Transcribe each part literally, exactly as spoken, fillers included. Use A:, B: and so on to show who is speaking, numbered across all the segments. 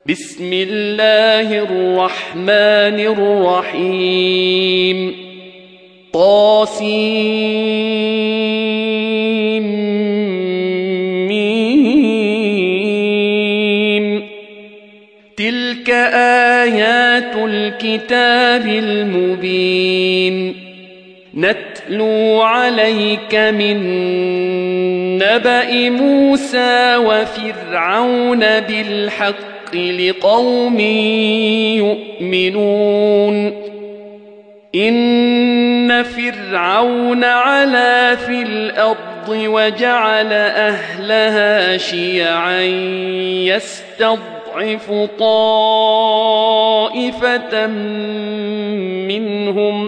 A: بسم الله الرحمن الرحيم طاسيم تلك آيات الكتاب المبين نتلو عليك من نبأ موسى وفرعون بالحق لقوم يؤمنون إن فرعون علا في الأرض وجعل أهلها شيعا يستضعف طائفة منهم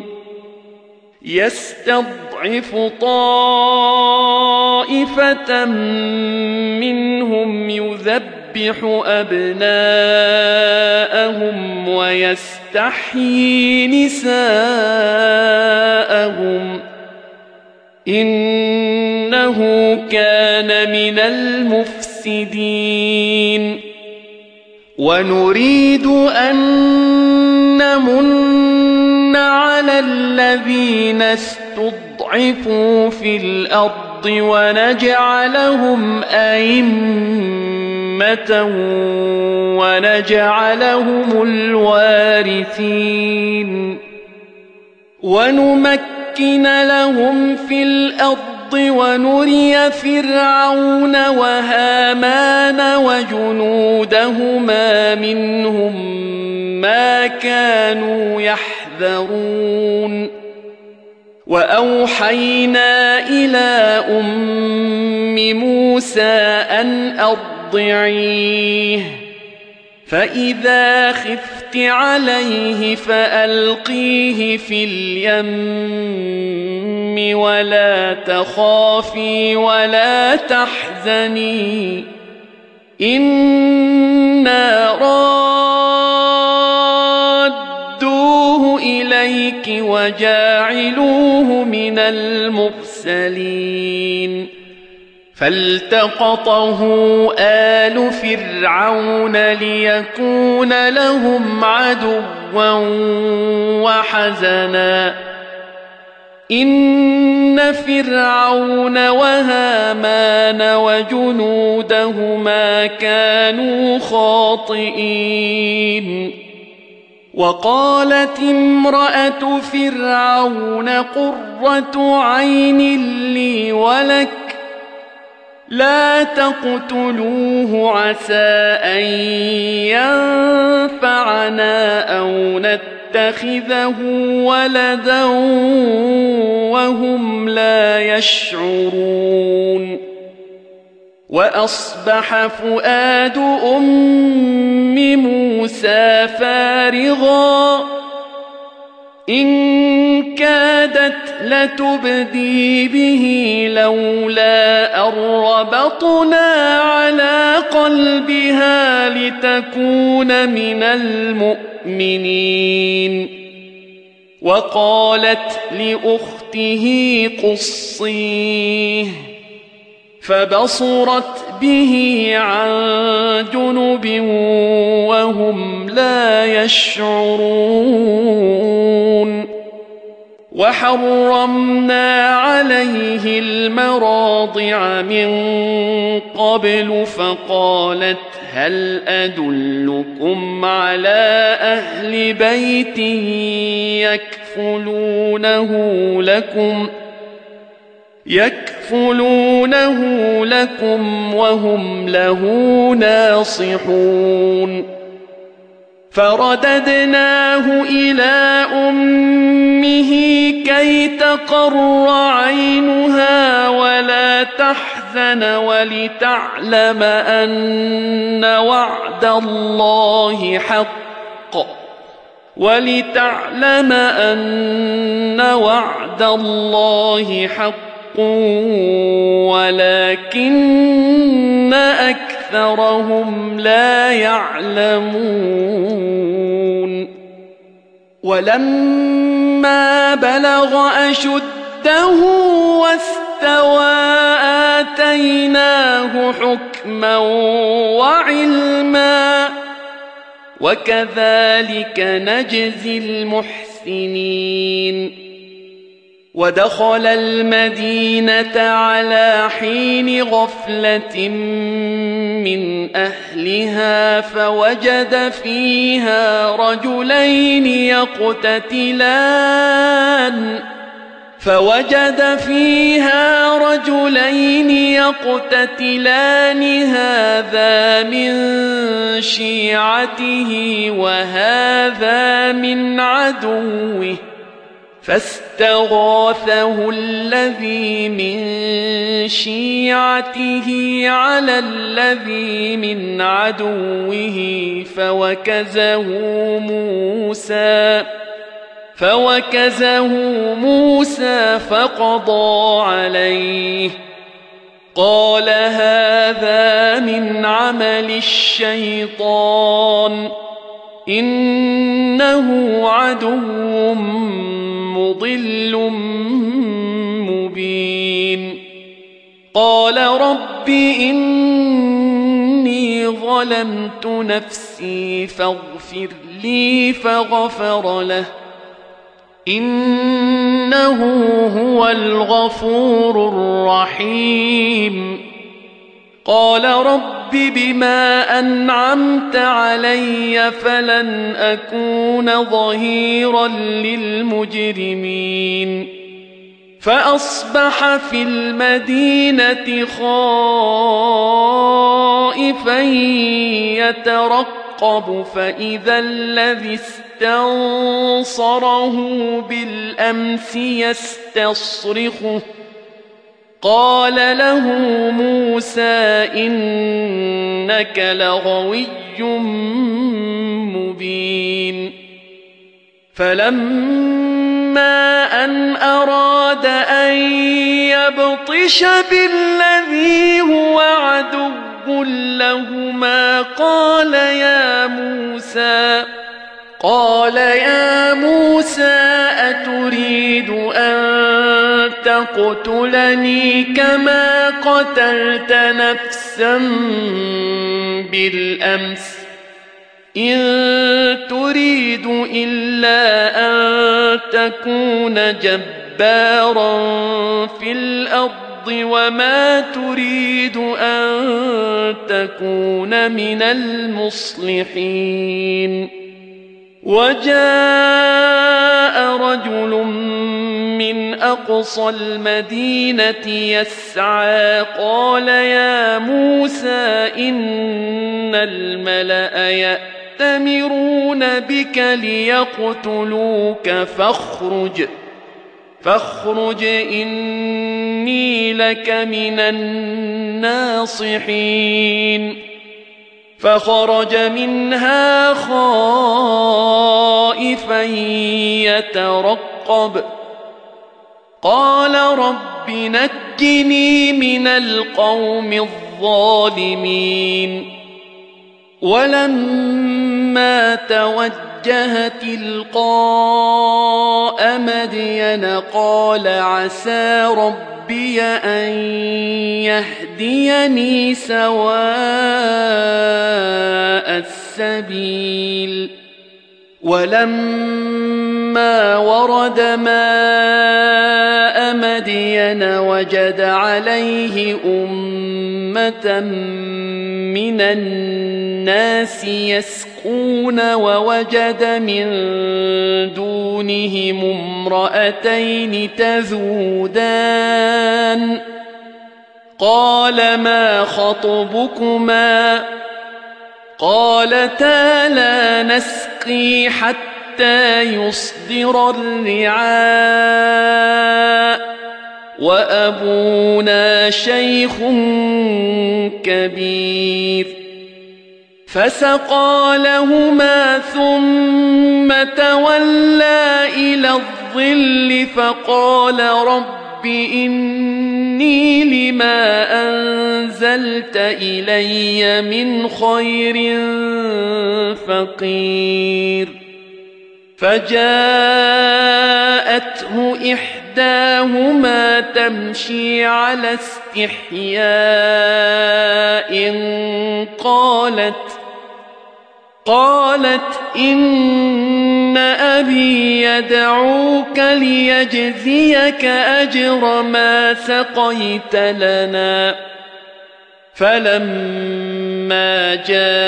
A: يستضعف طائفة منهم يذبح أبناءهم ويستحيي نساءهم إنه كان من المفسدين ونريد أن نمن على الذين استضعفوا في الأرض ونجعلهم أئمة ونجعلهم الوارثين ونمكن لهم في الأرض ونري فرعون وهامان وجنودهما منهم ما كانوا يحذرون وأوحينا إلى أم موسى أن أرضعيه فإذا خفت عليه فألقيه في اليم ولا تخافي ولا تحزني إنا رادوه إليك وجاعلوه من المرسلين فالتقطه آل فرعون ليكون لهم عدوا وحزنا إن فرعون وهامان وجنودهما كانوا خاطئين وقالت امرأة فرعون قرة عين لي ولك لا تقتلوه عسى أن ينفعنا أو نتخذه ولدا وهم لا يشعرون وأصبح فؤاد أم موسى فارغا إن كادت لتبدي به لولا أن ربطنا على قلبها لتكون من المؤمنين وقالت لأخته قصيه فبصرت به عن جنب وهم لا يشعرون وحرمنا عليه المراضع من قبل فقالت هل أدلكم على أهل بيت يكفلونه لكم يكفلونه لكم وهم له ناصحون فرددناه إلى أمه كي تقر عينها ولا تحزن ولتعلم أن وعد الله حق ولتعلم أن وعد الله حق ولكن أكثرهم لا يعلمون ولما بلغ أشده واستوى آتيناه حكما وعلما وكذلك نجزي المحسنين ودخل المدينة على حين غفلة من أهلها فوجد فيها رجلين يقتتلان فوجد فيها رجلين يقتتلان هذا من شيعته وهذا من عدوه فاستغاثه الذي من شيعته على الذي من عدوه فوكزه موسى فوكزه موسى فقضى عليه قال هذا من عمل الشيطان إنه عدو مضل مبين قال رب إني ظلمت نفسي فاغفر لي فغفر له إنه هو الغفور الرحيم قال رب بما أنعمت علي فلن أكون ظهيرا للمجرمين فأصبح في المدينة خائفا يترقب فإذا الذي استنصره بالأمس يستصرخه قال له موسى إنك لغوي مبين فلما أن أراد أن يبطش بالذي هو عدو لهما قال يا موسى قال يا موسى أتريد أن تقتلني كما قتلت نفسا بالأمس إن تريد إلا أن تكون جبارا في الأرض وما تريد أن تكون من المصلحين وجاء رجل من أقصى المدينة يسعى قال يا موسى إن الملأ يأتمرون بك ليقتلوك فاخرج فاخرج إني لك من الناصحين فخرج منها خائفا يترقب قال رب نجني من القوم الظالمين ولما توجه تلقاء مدين قال عسى ربي أن يهديني سواء السبيل ولما ورد ماء مدين وجد عليه أمة من الناس يسقون ووجد من دونهم امرأتين تذودان قال ما خطبكما قالتا لا نسقي حتى يصدر الرعاء وأبونا شيخ كبير فسقى لهما ثم تولى إلى الظل فقال رب إني لما أنزلت إلي من خير فقير فجاءته إحداهما تمشي على استحياء قالت قالت إن أبي يدعوك ليجزيك أجر ما سقيت لنا. فلما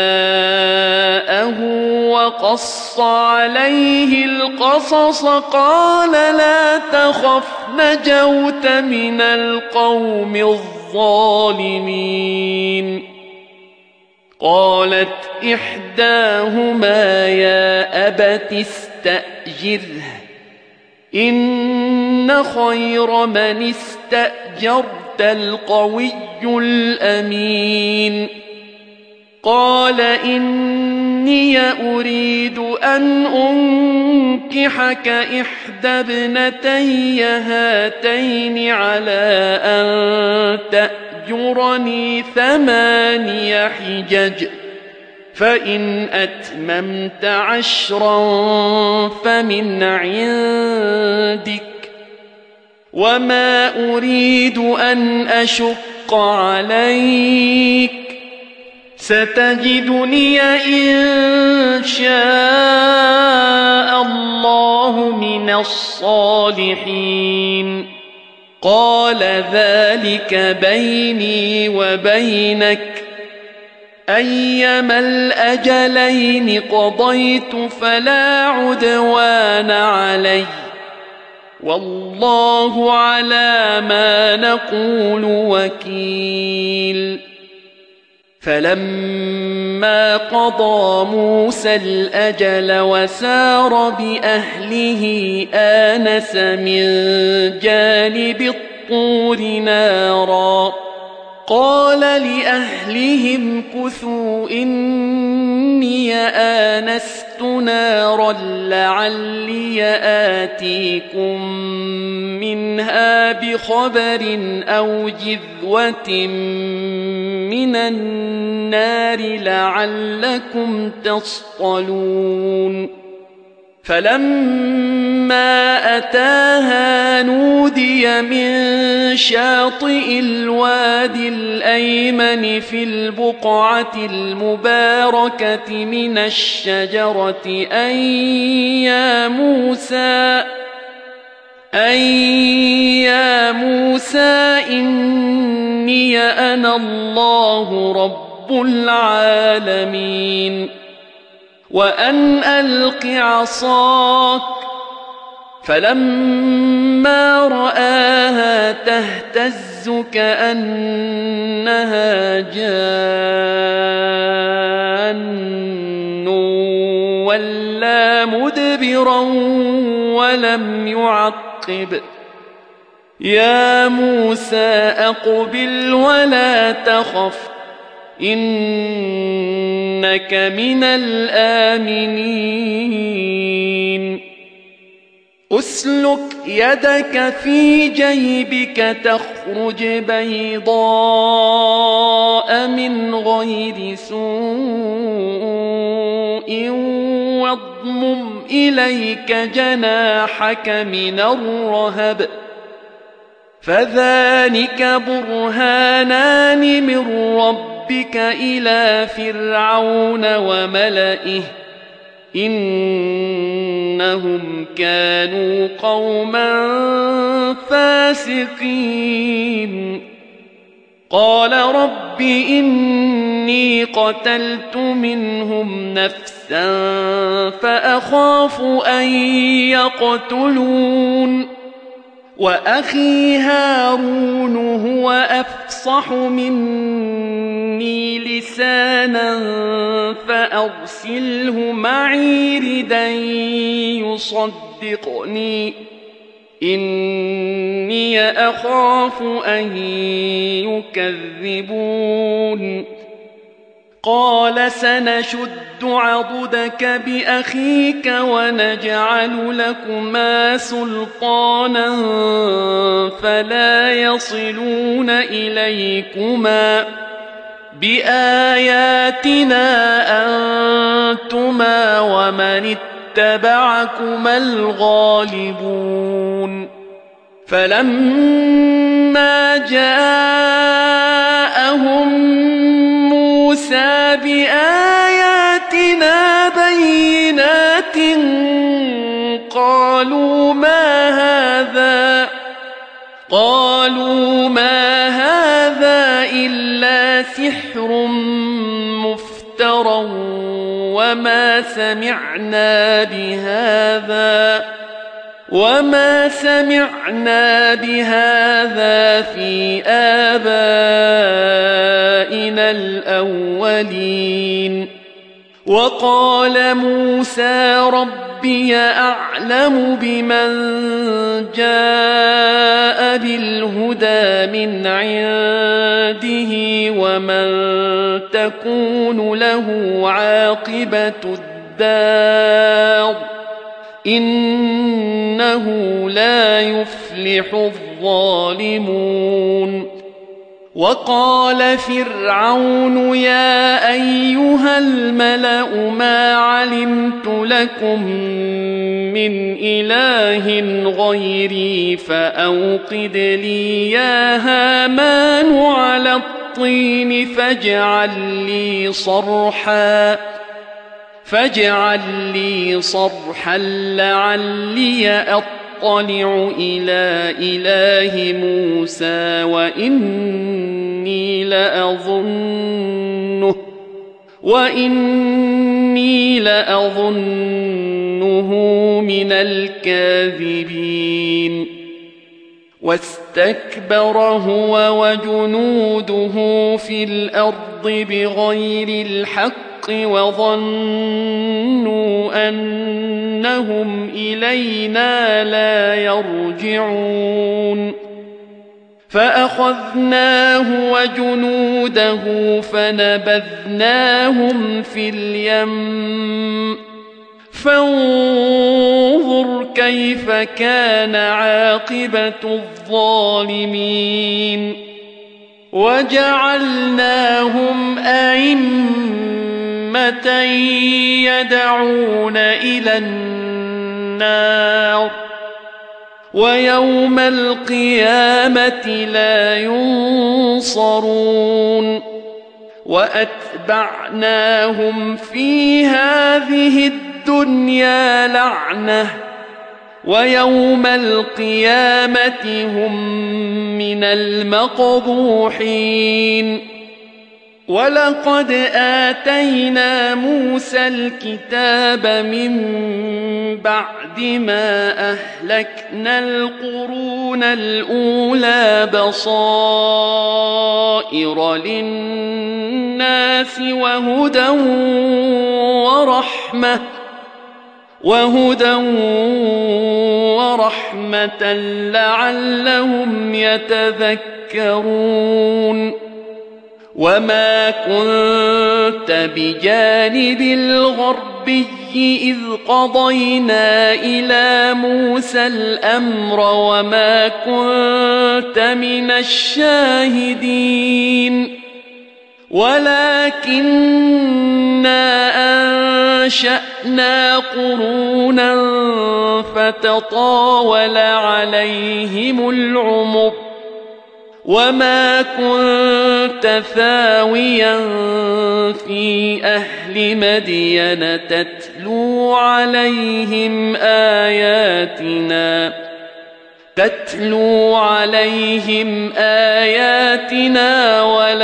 A: جاءه وقص عليه القصص قال لا تخف نجوت من القوم الظالمين. قالت إحداهما يا أبت استأجره إن خير من استأجرت القوي الأمين. قال إني أريد أن أنكحك إحدى ابنتي هاتين على أن تأجرني ثماني حجج فإن أتممت عشرا فمن عندك وما أريد أن أشق عليك ستجدني إن شاء الله من الصالحين. قال ذلك بيني وبينك أيما الأجلين قضيت فلا عدوان علي والله على ما نقول وكيل. فلما قضى موسى الأجل وسار بأهله آنس من جانب الطور نارا قال لأهلهم كثوا إني آنست نارا لعلي آتيكم منها بخبر أو جذوة من النار لعلكم تصطلون. فلما أتاها نودي من شاطئ الوادي الأيمن في البقعة المباركة من الشجرة أن يا موسى أن يا موسى إني أنا الله رب العالمين وأن ألق عصاك. فلما رآها تهتز كأنها جان ولا مدبرا ولم يعقب. يا موسى أقبل ولا تخف إنك من الآمنين. أسلك يدك في جيبك تخرج بيضاء من غير سوء واضمم إليك جناحك من الرهب فذلك برهانان من ربك إلى فرعون وملئه إنهم كانوا قوما فاسقين. قال رب إني قتلت منهم نفسا فأخاف أن يقتلون وأخي هارون هو أفصح مني لسانا فأرسله معي ردا يصدقني إني أخاف أن يكذبون. قال سنشد عضدك بأخيك ونجعل لكما سلطانا فلا يصلون إليكما بآياتنا أنتما ومن اتبعكما الغالبون. فلما جاءهم موسى بآياتنا قالوا ما هذا قالوا ما هذا إلا سحر مفترى وما سمعنا بهذا وما سمعنا بهذا في آبائنا الأولين. وقال موسى ربي أعلم بمن جاء بالهدى من عنده ومن تكون له عاقبة الدار إنه لا يفلح الظالمون. وقال فرعون يا أيها الملأ ما علمت لكم من إله غيري فأوقد لي يا هامان على الطين فاجعل لي صرحا فاجعل لي صرحا لعلي أطلع إلى إله موسى وإني لأظنه وإني لأظنه من الكاذبين. واستكبر هو وجنوده في الأرض بغير الحق وظنوا أنهم إلينا لا يرجعون. فأخذناه وجنوده فنبذناهم في اليم فانظر كيف كان عاقبة الظالمين. وجعلناهم أئمة يدعون إلى النار ويوم القيامة لا ينصرون. وأتبعناهم في هذه الدنيا لعنة ويوم القيامة هم من المقبوحين. ولقد آتينا موسى الكتاب من بعد ما أهلكنا القرون الأولى بصائر للناس وهدى ورحمة وهدى ورحمة لعلهم يتذكرون. وما كنت بجانب الغربي إذ قضينا إلى موسى الأمر وما كنت من الشاهدين ولكننا أنشأنا قرونا فتطاول عليهم العمر وما كنت ثاويا في أهل مدين تتلو عليهم آياتنا تتلو عليهم آياتنا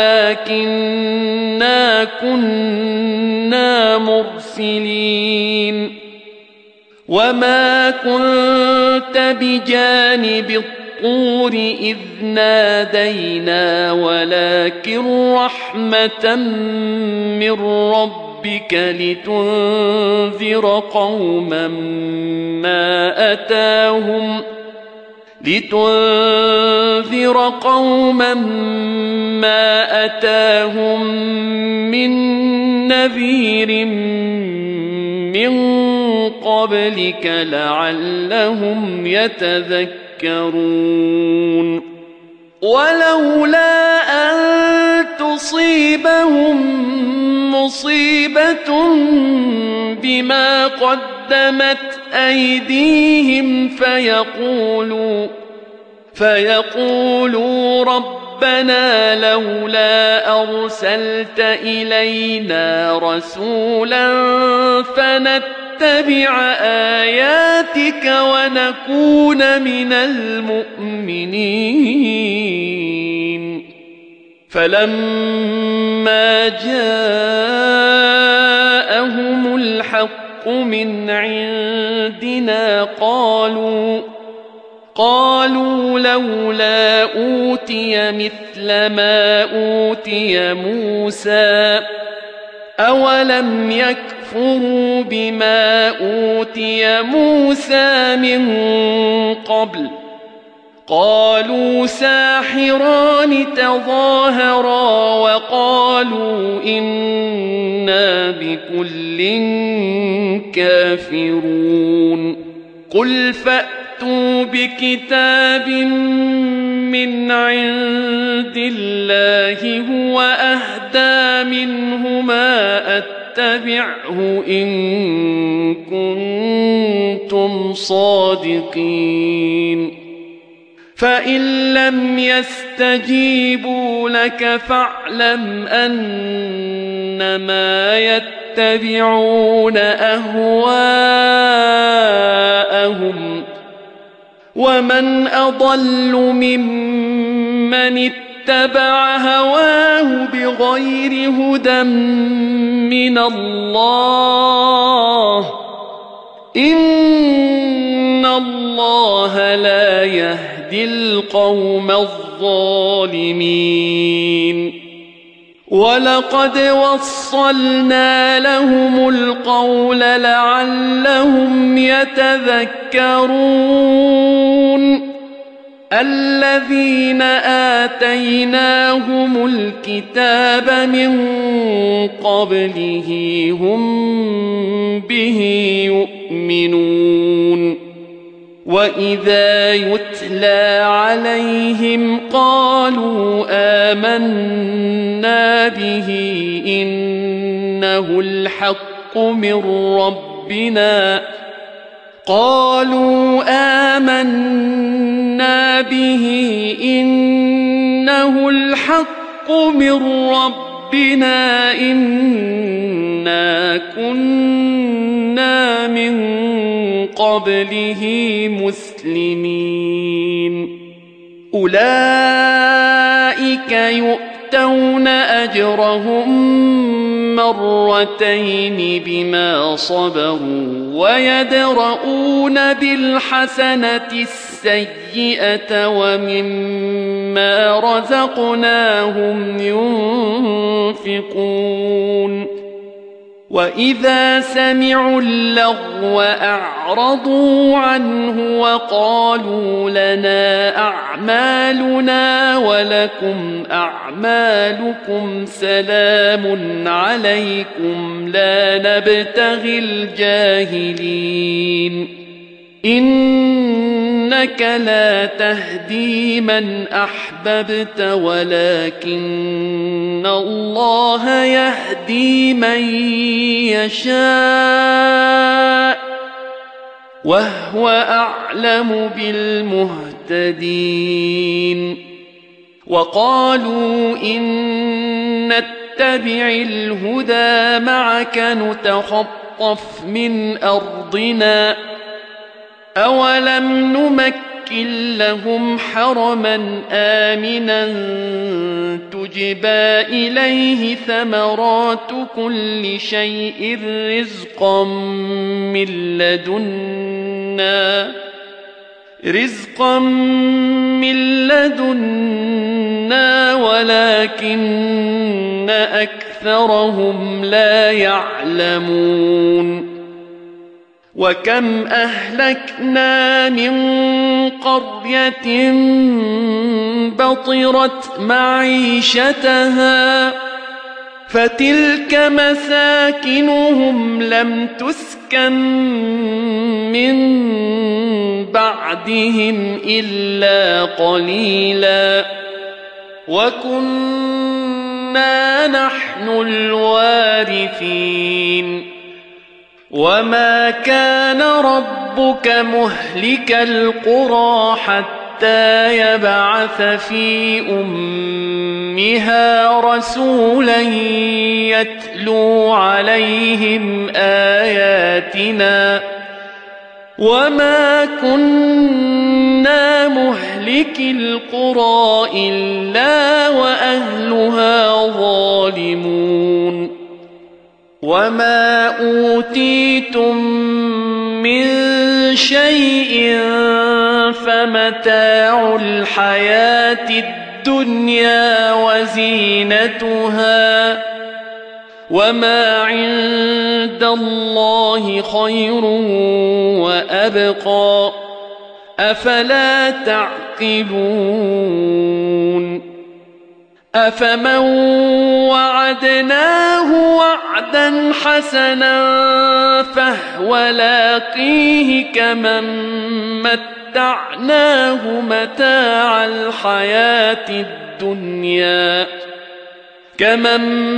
A: ولكننا كنا مرسلين. وما كنت بجانب الطور إذ نادينا ولكن رحمة من ربك لتنذر قوما ما أتاهم لتنذر قوما ما أتاهم من نذير من قبلك لعلهم يتذكرون. ولولا أن تصيبهم مصيبة بما قدمت أيديهم فيقولوا فيقولوا ربنا لولا أرسلت إلينا رسولا فنتبع ونتبع آياتك ونكون من المؤمنين فلما جاءهم الحق من عندنا قالوا قالوا لولا أوتي مثل ما أوتي موسى أولم يكفروا بما أوتي موسى من قبل قالوا ساحران تظاهرا وقالوا إنا بكل كافرون قل فأتوا بكتاب من عند الله هو أهدى منهما أتبعه إن كنتم صادقين فإن لم يستجيبوا لك فاعلم أنما يتبعون أهواءهم ومن أضل ممن اتبع هواه بغير هدى من الله إن الله لا يهدي القوم الظالمين ولقد وصلنا لهم القول لعلهم يتذكرون الذين آتيناهم الكتاب من قبله هم به يؤمنون وإذا يتلى عليهم قالوا آمنا به إنه الحق من ربنا قالوا آمنا به إنه الحق من ربنا إنا كنا من قبله مسلمين أولئك يؤتون أجرهم مرتين بما صبروا ويدرؤون بالحسنة السيئة ومما رزقناهم ينفقون وإذا سمعوا اللغو أعرضوا عنه وقالوا لنا أعمالنا ولكم أعمالكم سلام عليكم لا نبتغي الجاهلين إنك لا تهدي من أحببت ولكن الله يهدي من يشاء وهو أعلم بالمهتدين وقالوا إن نتبع الهدى معك نتخطف من أرضنا أولم نمكن لهم حرما آمنا تجبى إليه ثمرات كل شيء رزقا من لدنا رزقا من لدنا ولكن أكثرهم لا يعلمون وكم أهلكنا من قرية بطرت معيشتها فتلك مساكنهم لم تسكن من بعدهم إلا قليلا وكنا نحن الوارثين وما كان ربك مهلك القرى حتى يبعث في أمة أمها رسولا يتلو عليهم آياتنا وما كنا مهلك القرى إلا وأهلها ظالمون وما أوتيتم من شيء فمتاع الحياة الدنيا وزينتها وما عند الله خير وأبقى أفلا تعقلون أفمن وعدناه وعدا حسنا فهو لاقيه كمن متعناه متاع الحياة الدنيا كمن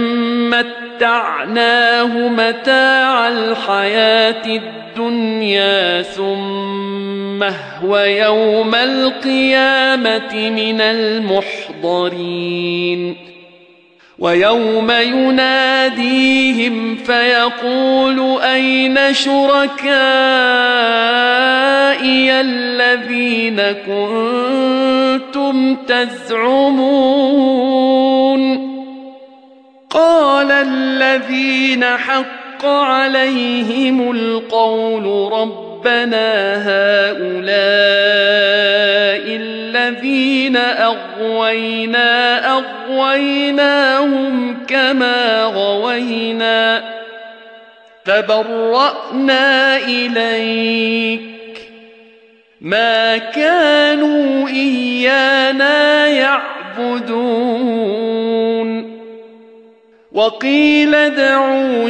A: متعناه متاع الحياة الدنيا ثم هو يوم القيامة من المحضرين ويوم يناديهم فيقول أين شركائي الذين كنتم تزعمون قال الذين حق عليهم القول ربنا هؤلاء الذين أغوينا أغويناهم كما غوينا تبرأنا إليك ما كانوا إيانا يعبدون وقيل ادعوا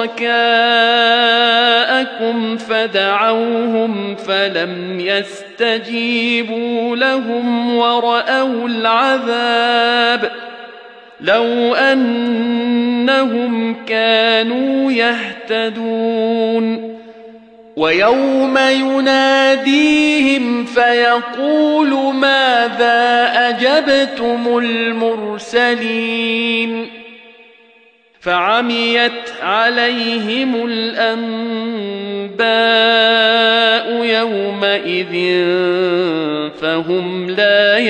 A: شركاءكم فدعوهم فلم يستجيبوا لهم ورأوا العذاب لو أنهم كانوا يهتدون ويوم يناديهم فيقول ماذا أجبتم المرسلين فعميت عليهم الأنباء يومئذ فهم لا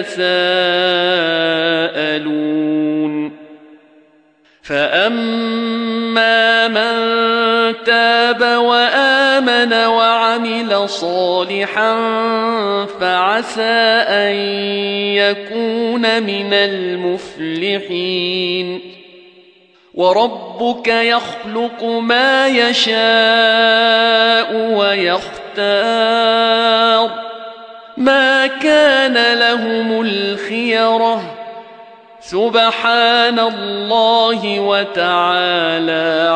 A: يتساءلون فأما من تاب وآمن وعمل صالحا فعسى أن يكون من المفلحين وربك يخلق ما يشاء ويختار ما كان لهم الخيرة سبحان الله وتعالى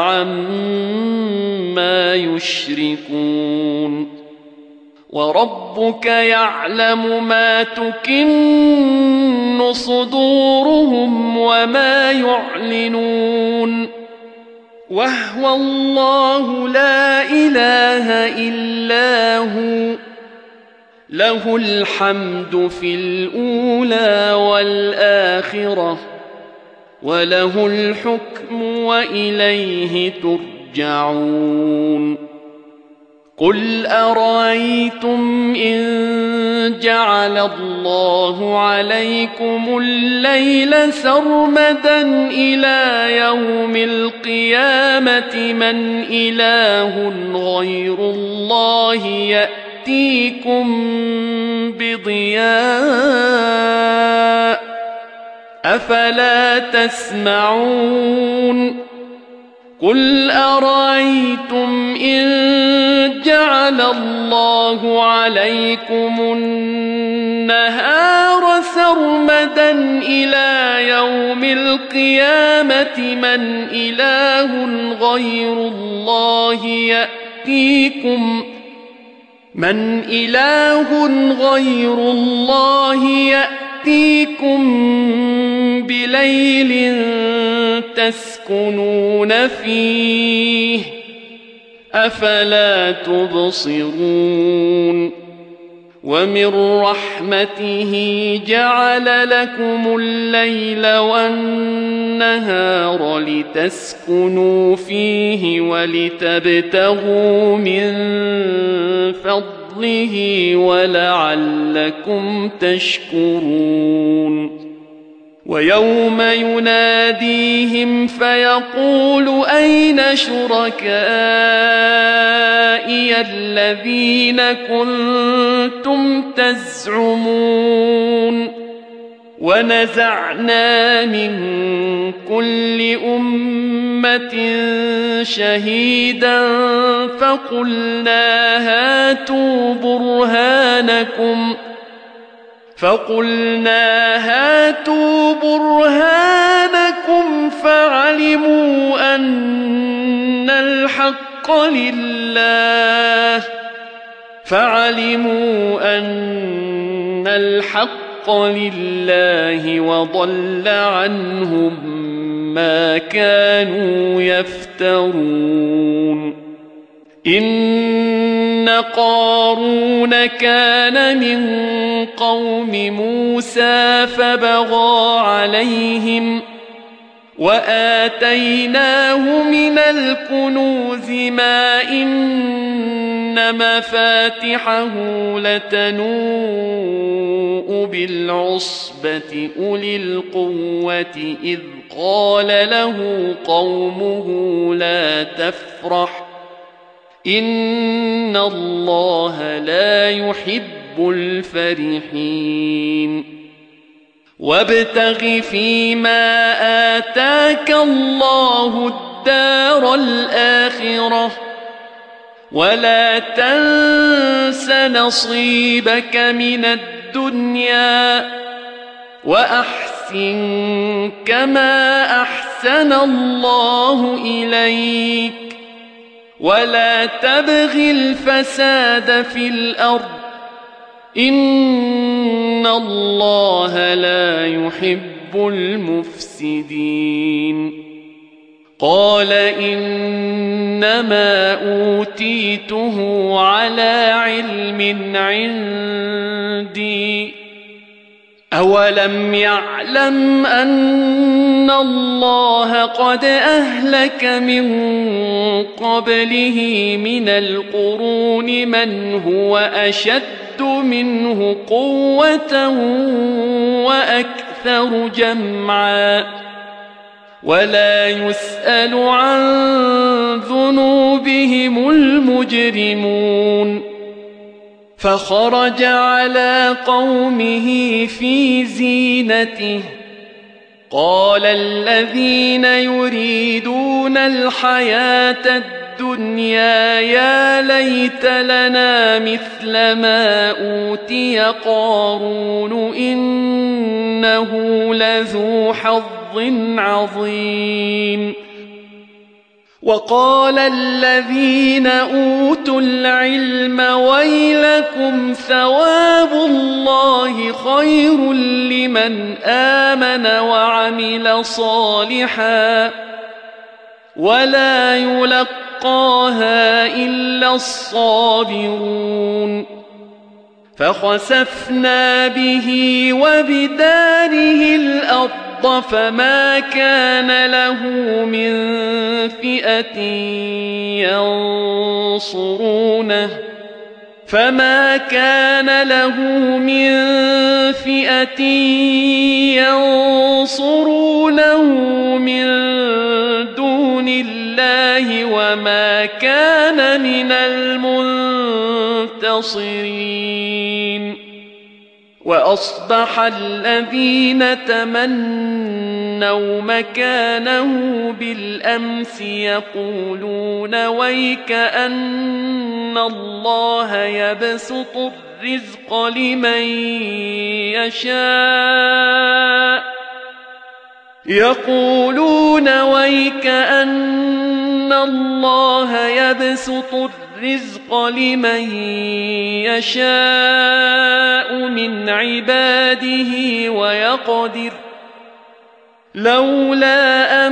A: عما يشركون وربك يعلم ما تكن صدورهم وما يعلنون وهو الله لا إله إلا هو له الحمد في الأولى والآخرة وله الحكم وإليه ترجعون قل أرأيتم إن جعل الله عليكم الليل سرمدا إلى يوم القيامة من إله غير الله يأتيكم بضياء أفلا تسمعون قل أرأيتم إن جعل الله عليكم النهار سرمدا إلى يوم القيامة من إله غير الله يأتيكم من إله غير الله يأتيكم بليل تسكنون فيه أفلا تبصرون ومن رحمته جعل لكم الليل والنهار لتسكنوا فيه ولتبتغوا من فضله ولعلكم تشكرون ويوم يناديهم فيقول أين شركائي الذين كنتم تزعمون ونزعنا من كل أمة شهيدا فقلنا هاتوا برهانكم فقلنا هاتوا برهانكم فعلموا أن الحق لله فعلموا أن الحق لله وضل عنهم ما كانوا يفترون إن قارون كان من قوم موسى فبغى عليهم وآتيناه من الكنوز ما إن مفاتحه لتنوء بالعصبة أولي القوة إذ قال له قومه لا تفرح إن الله لا يحب الفرحين وابتغ فيما آتاك الله الدار الآخرة ولا تنس نصيبك من الدنيا وأحسن كما أحسن الله إليك ولا تبغ الفساد في الأرض إن الله لا يحب المفسدين قال إنما أوتيته على علم عندي أولم يعلم أن الله قد أهلك من قبله من القرون من هو أشد منه قوة وأكثر جمعا ولا يسأل عن ذنوبهم المجرمون فخرج على قومه في زينته قال الذين يريدون الحياة الدنيا يا ليت لنا مثل ما أوتي قارون إنه لذو حظ عظيم وقال الذين أوتوا العلم ويلكم ثواب الله خير لمن آمن وعمل صالحا ولا يلقاها إلا الصابرون فخسفنا به وبداره الأرض فما كان له من فئة ينصرونه فما كان له من فئة ينصرونه من دون الله وما كان من المنتصرين وأصبح الذين تمنوا مكانه بالأمس يقولون ويك أن الله يبسط الرزق لمن يشاء يقولون ويك أن الله يبسط الرزق لمن يشاء من عباده ويقدر لولا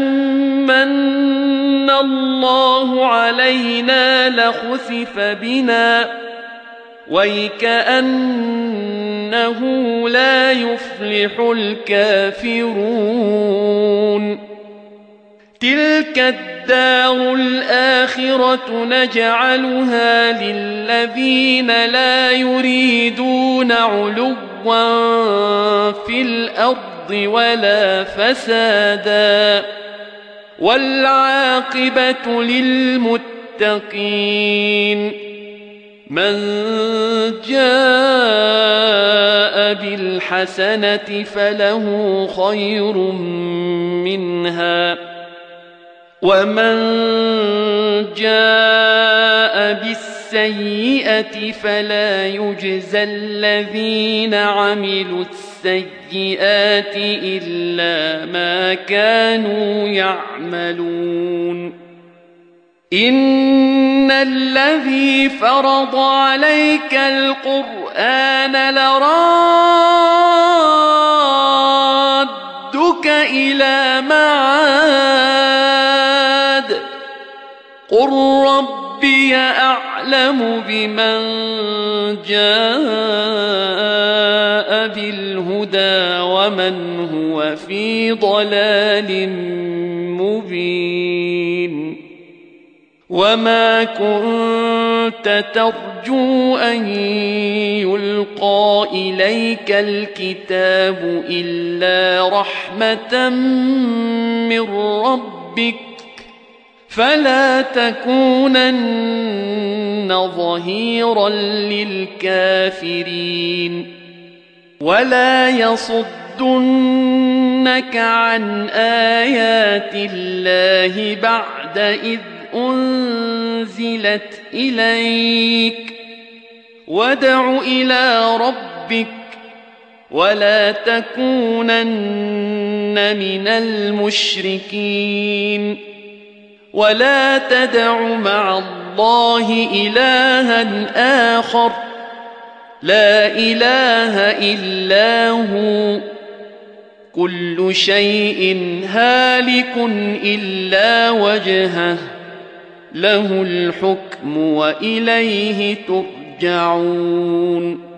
A: أمن الله علينا لخسف بنا ويكأنه لا يفلح الكافرون تلك الدار الآخرة نجعلها للذين لا يريدون علوا في الأرض ولا فسادا والعاقبة للمتقين من جاء بالحسنة فله خير منها ومن جاء بالسيئة فلا يجزى الذين عملوا السيئات إلا ما كانوا يعملون إن الذي فرض عليك القرآن لرادك إلى معاد قل ربي أعلم بمن جاء بالهدى ومن هو في ضلال مبين وما كنت ترجو أن يلقى إليك الكتاب إلا رحمة من ربك فلا تكونن ظهيرا للكافرين ولا يصدنك عن آيات الله بعد إذ أنزلت إليك وادع إلى ربك ولا تكونن من المشركين ولا تدع مع الله إلها آخر لا إله إلا هو كل شيء هالك إلا وجهه له الحكم وإليه ترجعون